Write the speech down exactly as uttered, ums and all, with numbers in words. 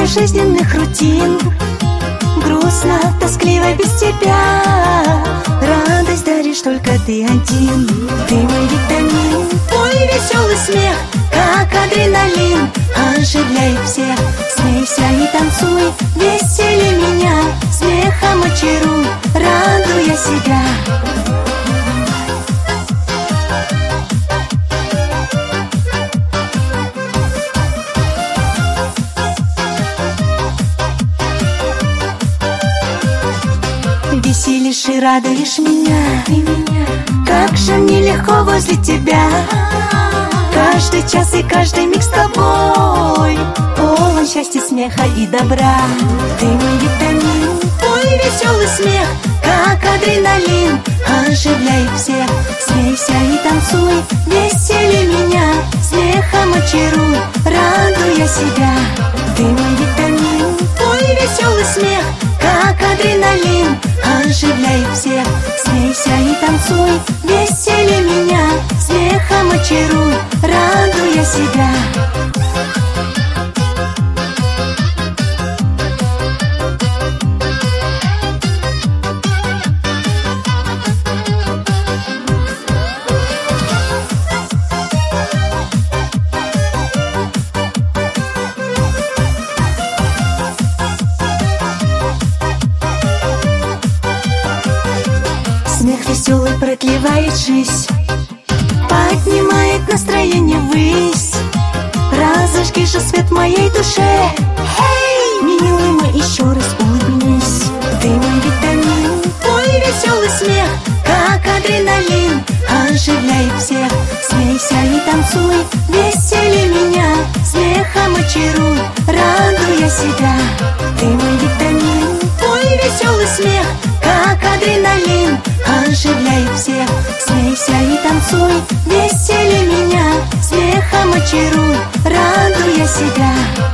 сотни жизненных рутин. Грустно, тоскливо без тебя. Радость даришь только ты один. Ты мой витамин, твой веселый смех, как адреналин, оживляет всех. Смейся и танцуй, весели меня, смехом очаруй, радуя себя. Веселишь и радуешь меня, ты меня. Как же мне легко возле тебя. Каждый час и каждый миг с тобой полон счастья, смеха и добра. Ты мой витамин, твой веселый смех, как адреналин, оживляет всех. Смейся и танцуй, весели меня, смехом очаруй, радуя себя. Ты мой витамин, твой веселый смех, как адреналин, оживляет всех. Смейся и танцуй, весели меня, смехом очаруй, радуя себя. Смех веселый продлевает жизнь, поднимает настроение ввысь. Разожги же свет в моей душе. Эй, милый мой, еще раз улыбнись. Ты мой витамин, твой веселый смех, как адреналин, оживляет всех. Смейся и танцуй, весели меня, смехом очаруй, радуя себя. Ты мой витамин, твой веселый смех, как адреналин, оживляет всех. Смейся и танцуй, весели меня, смехом очаруй, радуя себя.